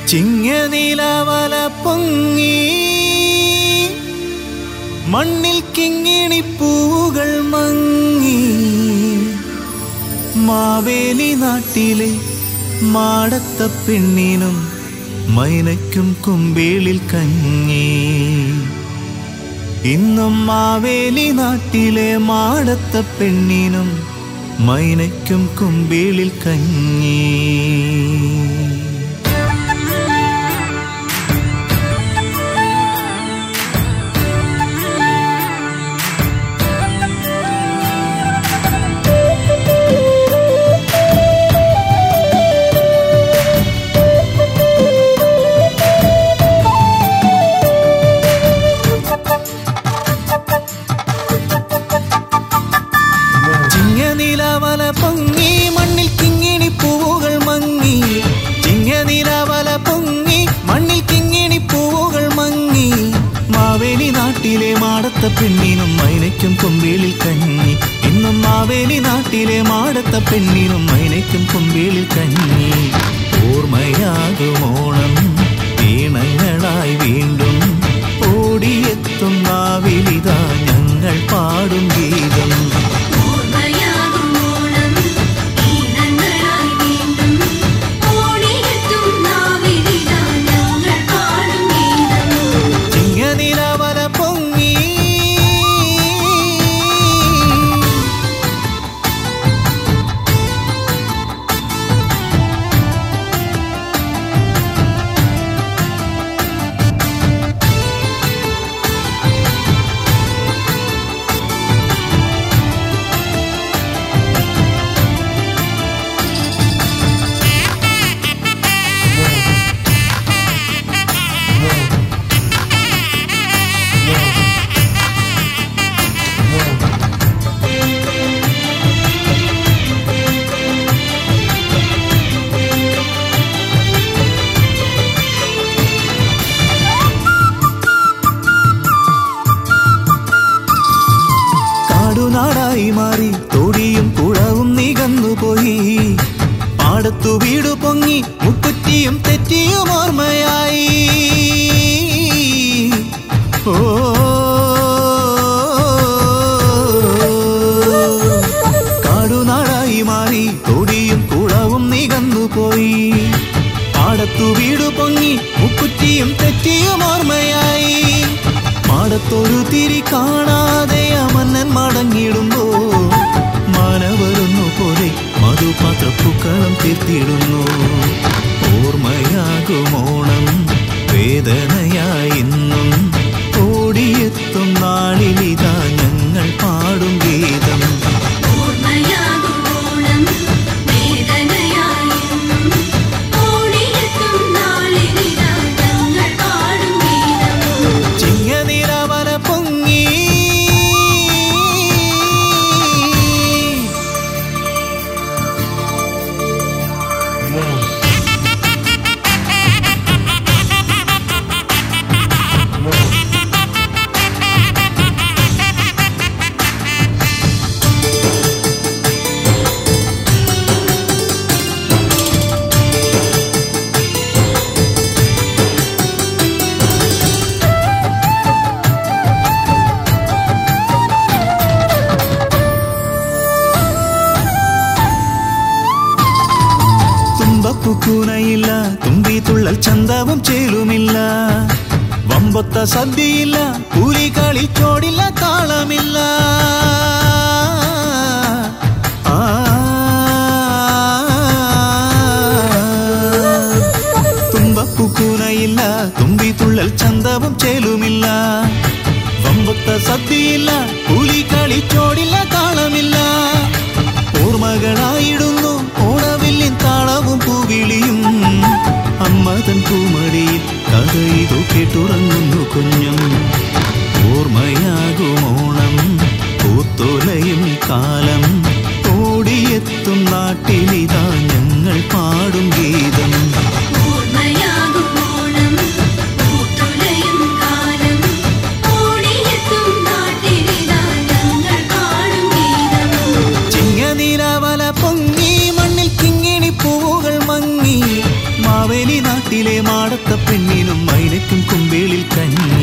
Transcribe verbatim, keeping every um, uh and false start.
ചിങ്ങനിലവല പൊങ്ങി മണ്ണിൽ കിങ്ങിണിപ്പൂവുകൾ മങ്ങി മാവേലി നാട്ടിലെ മാടത്ത പെണ്ണിനും മൈനയ്ക്കും കുമ്പേളിൽ കഞ്ഞി. ഇന്നും മാവേലി നാട്ടിലെ മാടത്ത പെണ്ണിനും മൈനയ്ക്കും കുമ്പേളിൽ കഞ്ഞി. ചിങ്ങനിലവല പൊങ്ങി മണ്ണിൽ കിങ്ങിണിപ്പൂവുകൾ മങ്ങി. ചിങ്ങനിലവല പൊങ്ങി മണ്ണിൽ കിങ്ങിണിപ്പൂവുകൾ മങ്ങി. മാവേലി നാട്ടിലെ മാടത്ത പെണ്ണിനും മൈനയ്ക്കും കൊമ്പേളിൽ കഞ്ഞി. ഇന്നും മാവേലി നാട്ടിലെ മാടത്ത പെണ്ണിനും മൈനയ്ക്കും കൊമ്പേളിൽ കഞ്ഞി. ഓർമ്മയാകുമോണം ഈണങ്ങളായി വീണ്ടും ഓടിയെത്തും നാവിലിതാ ഞങ്ങൾ പാടും ഗീതം. നാടായി മാറി തൊടിയും കുളവും നികന്നുപോയി. പാടത്തു വീടു പൊങ്ങി മുക്കുറ്റിയും തെറ്റിയും ഓർമ്മയായി. ഓ കാടുനാടായി മാറി തൊടിയും കുളവും നികന്നുപോയി. പാടത്തു വീടു പൊങ്ങി മുക്കുറ്റിയും തെറ്റിയും ഓർമ്മയായി. പാടത്തൊരു തിരി കാണാതെ അമന്നൻ മടങ്ങിടുമ്പോ മാനവരുന്നു പോലെ മധുപാത്രപ്പൂക്കളം തീർത്തിടുന്നു. ഓർമ്മയാകുമോണം വേദനയായി ഇന്നും ഓടിയെത്തും നാളിലിതാ ഞങ്ങൾ പാടും ഗീതം. തുമ്പപ്പൂക്കൂനയില്ല, തുമ്പി തുള്ളൽ ചന്തവും ചേലുമില്ല. വമ്പൊത്ത സദ്യയില്ല, കൂലികളി ചോടില്ല, താളമില്ല. തുമ്പപ്പൂക്കൂനയില്ല, തുമ്പി തുള്ളൽ ചന്തവും ചേലുമില്ല. വമ്പൊത്ത സദ്യയില്ല, കൂലികളി ചോടില്ല, താളമില്ല. ഓർമ്മകളായിടുന്നു ഓണവില്ലിൻ താളവും പൂവിളിയും. അമ്മതൻ പൂമടിയിൽ കഥ ഇതു കേട്ടുറങ്ങുന്നു കുഞ്ഞും. ഓർമ്മയാകുമോണം പൂത്തോലയും കാലം ഓടിയെത്തും നാട്ടിലിതാ ഞങ്ങൾ പാടും ഗീതം. ചിങ്ങനിലവല പൊങ്ങി മണ്ണിൽ കിങ്ങിണിപ്പൂവുകൾ മങ്ങി. മാവേലി നാട്ടിലെ മാ പെണ്ണിനും മൈനയ്ക്കും കുമ്പിളിൽ കഞ്ഞി.